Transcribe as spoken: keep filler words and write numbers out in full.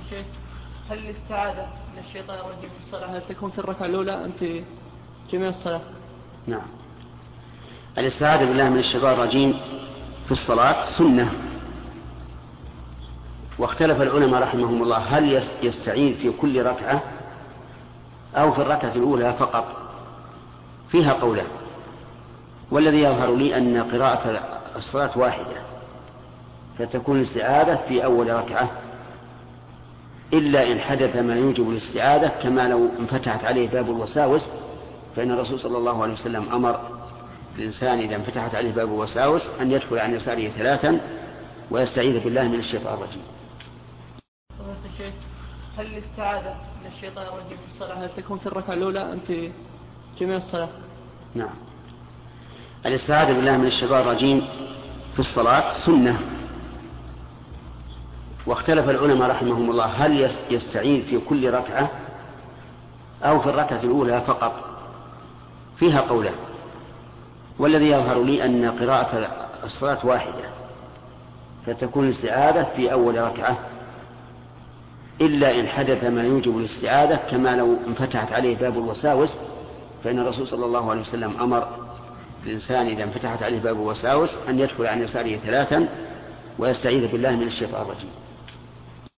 شيخ، هل الاستعاذة من الشيطان الرجيم في الصلاة هل تكون في الركعة الأولى أم في جميع الصلاة؟ نعم، الاستعاذة بالله من الشيطان الرجيم في الصلاة سنة، واختلف العلماء رحمهم الله هل يستعيذ في كل ركعة أو في الركعة الأولى فقط، فيها قولان، والذي يظهر لي أن قراءة الصلاة واحدة، فتكون الاستعاذة في أول ركعة، إلا إن حدث ما يوجب الاستعاذة كما لو انفتحت عليه باب الوساوس، فإن الرسول صلى الله عليه وسلم أمر الإنسان إذا انفتحت عليه باب الوساوس أن يدخل عن يساره ثلاثا ويستعيذ بالله من الشيطان الرجيم. الشيخ، هل الاستعاذة من الشيطان الرجيم في الصلاة هل تكون في الركعة الأولى أم في جميع الصلاة؟ نعم، الاستعاذة بالله من الشيطان الرجيم في الصلاة سنة، واختلف العلماء رحمهم الله هل يستعيذ في كل ركعة أو في الركعة الأولى فقط، فيها قولان، والذي يظهر لي أن قراءة الصلاة واحدة، فتكون الاستعاذة في أول ركعة، إلا إن حدث ما يوجب الاستعاذة كما لو انفتحت عليه باب الوساوس، فإن الرسول صلى الله عليه وسلم أمر الإنسان إذا انفتحت عليه باب الوساوس أن يدخل عن يساره ثلاثا ويستعيذ بالله من الشيطان الرجيم.